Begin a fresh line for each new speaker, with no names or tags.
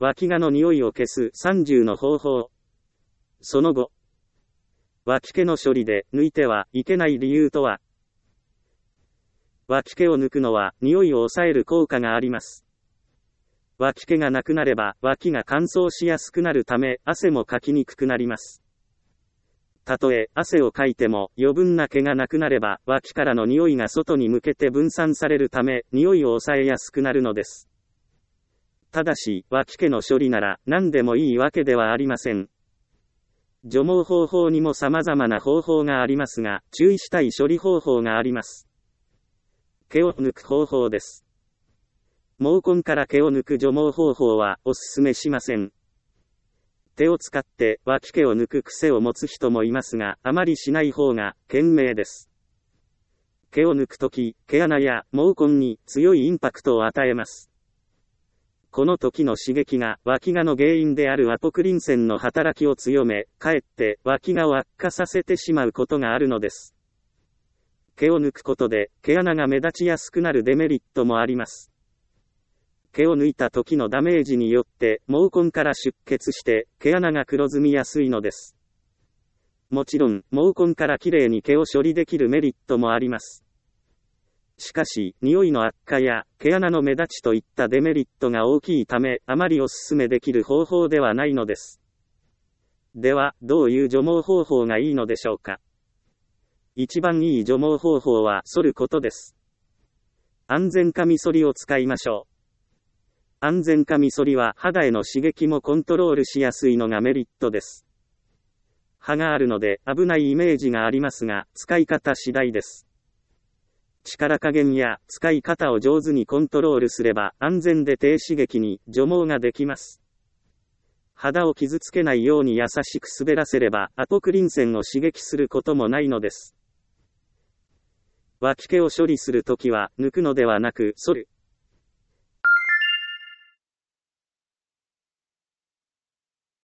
脇毛の匂いを消す30の方法。その後、脇毛の処理で抜いてはいけない理由とは。脇毛を抜くのは匂いを抑える効果があります。脇毛がなくなれば脇が乾燥しやすくなるため汗もかきにくくなります。たとえ汗をかいても余分な毛がなくなれば脇からの匂いが外に向けて分散されるため匂いを抑えやすくなるのです。ただし脇毛の処理なら何でもいいわけではありません。除毛方法にも様々な方法がありますが、注意したい処理方法があります。毛を抜く方法です。毛根から毛を抜く除毛方法はお勧めしません。手を使って脇毛を抜く癖を持つ人もいますが、あまりしない方が賢明です。毛を抜くとき、毛穴や毛根に強いインパクトを与えます。この時の刺激が脇芽の原因であるアポクリン腺の働きを強め、かえって脇芽を悪化させてしまうことがあるのです。毛を抜くことで毛穴が目立ちやすくなるデメリットもあります。毛を抜いた時のダメージによって毛根から出血して毛穴が黒ずみやすいのです。もちろん毛根からきれいに毛を処理できるメリットもあります。しかし、匂いの悪化や毛穴の目立ちといったデメリットが大きいため、あまりお勧めできる方法ではないのです。では、どういう除毛方法がいいのでしょうか。一番いい除毛方法は剃ることです。安全カミソリを使いましょう。安全カミソリは肌への刺激もコントロールしやすいのがメリットです。刃があるので危ないイメージがありますが、使い方次第です。力加減や使い方を上手にコントロールすれば安全で低刺激に除毛ができます。肌を傷つけないように優しく滑らせればアポクリン腺を刺激することもないのです。脇毛を処理するときは抜くのではなく剃る。